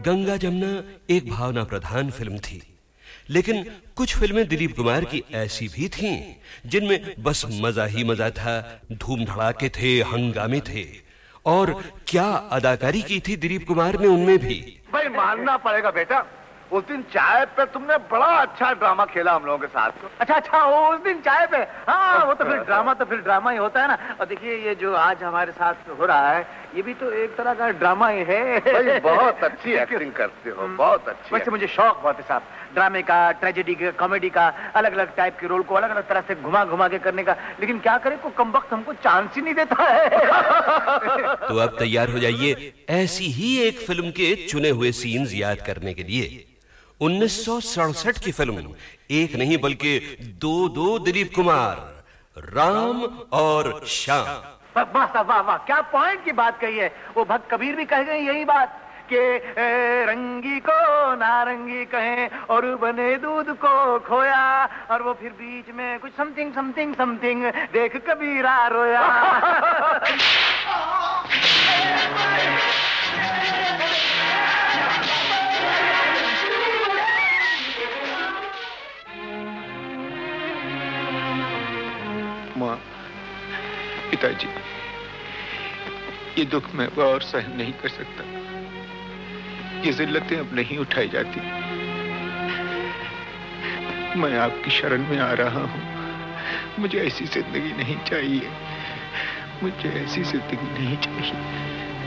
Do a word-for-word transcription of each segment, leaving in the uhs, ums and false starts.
गंगा जमुना एक भावना प्रधान फिल्म थी, लेकिन कुछ फिल्में दिलीप कुमार की ऐसी भी थीं जिनमें बस मजा ही मजा था, धूम धड़ाके थे, हंगामे थे। और क्या अदाकारी की थी दिलीप कुमार ने उनमें भी। भाई मानना पड़ेगा बेटा, उस दिन चाय पे तुमने बड़ा अच्छा ड्रामा खेला हम लोगों के साथ। अच्छा अच्छा वो उस दिन चाय पे, हाँ वो तो फिर ड्रामा तो फिर ड्रामा ही होता है ना। और देखिए ये जो आज हमारे साथ हो रहा है ये भी तो एक तरह का ड्रामा ही है। भाई बहुत अच्छी एक्टिंग करते हो, बहुत अच्छी। वैसे मुझे शौक बहुत है साहब ड्रामे का, ट्रेजेडी का, कॉमेडी का, अलग अलग टाइप के रोल को अलग अलग तरह से घुमा घुमा के करने का, लेकिन क्या करे को कमबख्त हमको चांस ही नहीं देता है। तो अब तैयार हो जाइए ऐसी ही एक फिल्म के चुने हुए सीन्स याद करने के लिए। उन्नीस सौ सड़सठ की फिल्म, एक नहीं बल्कि दो दो दिलीप कुमार, राम और श्याम। वाह वाह वाह, क्या पॉइंट की बात कही है। वो भक्त कबीर भी कह गए यही बात कि रंगी को नारंगी कहें और बने दूध को खोया, और वो फिर बीच में कुछ समथिंग समथिंग समथिंग देख कबीरा रोया। माँ, पिताजी, ये दुख मैं और सहन नहीं कर सकता। ये जिल्लतें अब नहीं उठाई जाती। मैं आपकी शरण में आ रहा हूँ। मुझे ऐसी जिंदगी नहीं चाहिए, मुझे ऐसी जिंदगी नहीं चाहिए।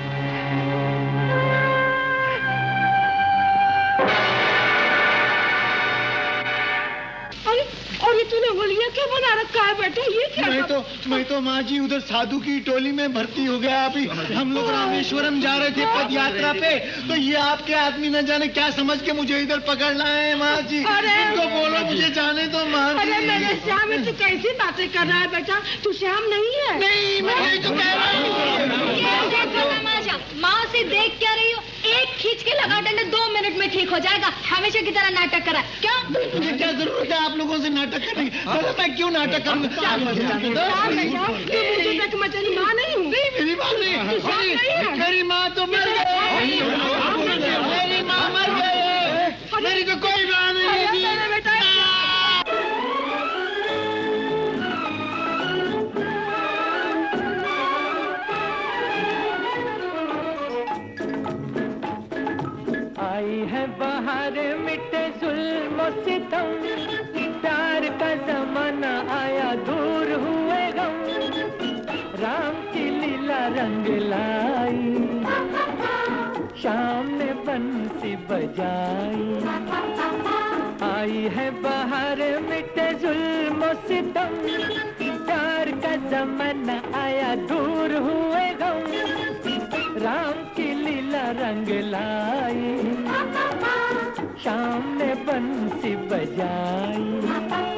और ये तूने होलिया क्या बना रखा है बेटा, ये क्या? मैं तो मैं तो माँ जी उधर साधु की टोली में भर्ती हो गया। अभी हम लोग रामेश्वरम जा रहे थे पद यात्रा पे, तो ये आपके आदमी न जाने क्या समझ के मुझे इधर पकड़ लाए हैं माँ जी। तो बोलो मुझे जाने दो माँ जी। अरे मेरे श्याम, तू कैसी बातें कर रहा है बेटा? तू श्याम नहीं है। नहीं मैं तो कह रहा हूँ। माँ से देख क्या रही हो? एक खींच के लगा डंडे, दो मिनट में ठीक हो जाएगा। हमेशा की तरह नाटक करा क्या? मुझे क्या जरूरत है आप लोगों से नाटक करने की? मैं क्यों नाटक करूँगा? मेरी माँ नहीं हूँ। मेरी माँ नहीं, मेरी माँ तो मर गई। मेरी माँ मर गई, मेरी तो कोई माँ नहीं है। आई है बाहर मिटे जुल्म सितम, प्यार का जमाना आया दूर हुए गम, राम की लीला रंग लाई, शाम ने बंसी बजाई। आई है बाहर मिटे जुल्म सितम, प्यार का जमाना आया दूर हुए गम, राम की लीला रंग लाई, शाम ने बंसी बजाई।